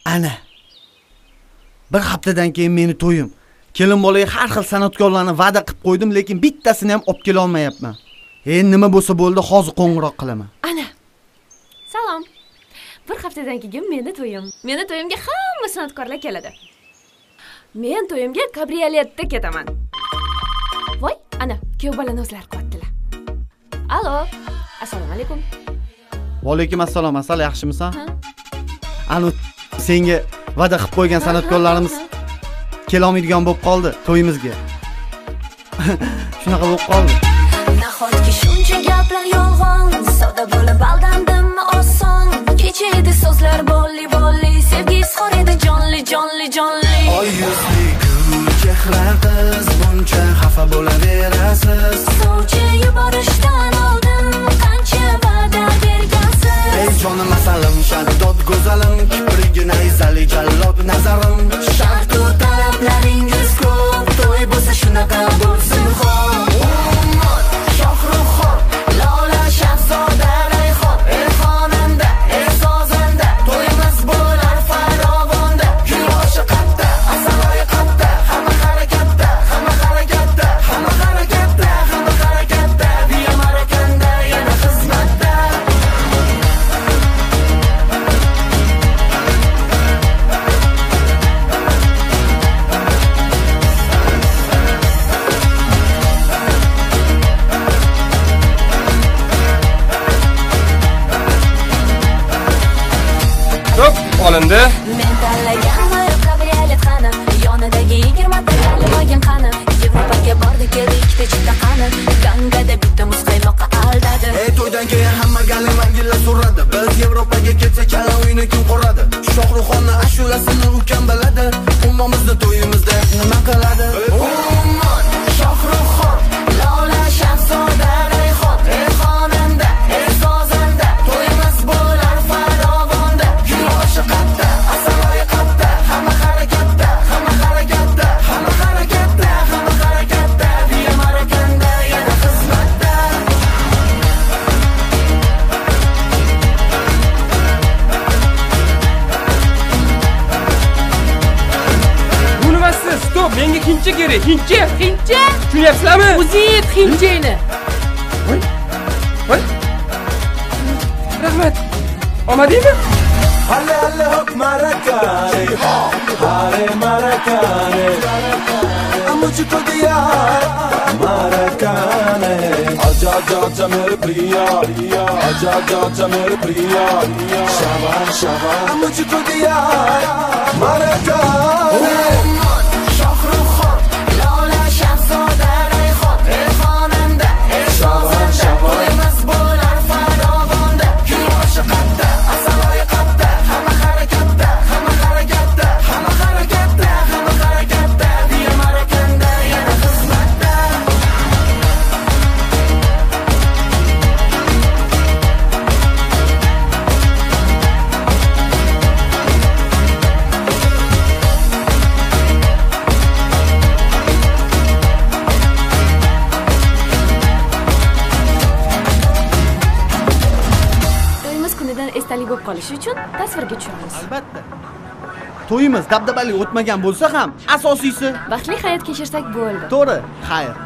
Ana. Bir haftadan keyin meni to'yim. Kelin bolaga har xil san'atkorlarni va'da qilib qo'ydim, lekin bittasini ham olib kela olmayapman. Endi nima bo'lsa bo'ldi, hozir qo'ng'iroq qilaman. Ana. Salom. Bir haftadan keyin meni to'yim. Meni to'yimga hamma san'atkorlar keladi. Men to'yimga kabrioletda ketaman. Voy, ana, kuyov bolani o'zlari qilyaptilar. Alo. Assalomu alaykum. Va alaykum assalom. Asal, yaxshimisan? Anu senga va'da qilib qo'ygan san'atkorlarimiz kela olmaydigan bo'lib qoldi to'yimizga. Shunaqa bo'lib qoldi. Nahotki shuncha gaplar yolg'on, soda bo'lib aldandimmi oson. Kecha edi so'zlar bolli, sevgi izhor edi jonli. Oy yuzli gul chehra qiz, buncha xafa bo'laverasiz. Sovchi yuborishdan oldin qancha va'da bergansiz. Ey jonim asalim, shaddod go'zalim, kiprigina izali jallod nazarim. Shartu talablaringiz ko'p, to'y bo'lsa shunaqa bo'lsin xo'p. Ummat, Shohruxxon, Lola, Shahzoda, Rayhon, xonanda, sozanda, to'yimiz bo'lar farovonda. Yoshi qatta, asaloy qatta, hamma harakatda, biya marakanda, yana xizmatda. Hop, olindi. Men tanlagan kabriolet qani, yonidagi 20 ta olmagan qani. Yevropaga bordik, keldi ikkita chipta qani. Gangada bitta muzqaymoqqa aldadi. Ey to'ydan keyin hamma galinglar so'radi. Biz Yevropaga ketsak, chala uyni kim quradi? Shohruxxonning ashulasini u kim biladi? Ummamizni to'yimizda nima qiladi? Ummat, Shohruxxon, Lola, Shahzoda, Rayhon, xonanda, sozanda, to'yimiz bo'lar farovonda. Yoshi qatta, asaloy qatta, hamma harakatda, biya marakanda, yana xizmatda. Bu nimasi? Stop, menga hincha kerak. Hincha. Tushunyapsizlarmi? O'zing hinchayni. Voy. Rahmat. Omadingmi? Halle hop marakane, hare marakane, मुझको दिया marakane, आजा मेरे प्रिया, आजा मेरे प्रिया, शाबाश, मुझको दिया marakane. Shohruxxon, Lola, Shahzoda, Rayhon, xonanda, sozanda, to'yimiz bo'lar farovonda. Yoshi qatta, asaloy qatta, hamma harakatda, biya marakanda, yana xizmatda. To'yimiz kunidan esdalik bo'lib qolishi uchun tasvirga tushiramiz. Albatta. To'yimiz dabdabali o'tmagan bo'lsa ham, asosiysi Baxtli hayot kechirsak bo'ldi. to'g'ri, xayr.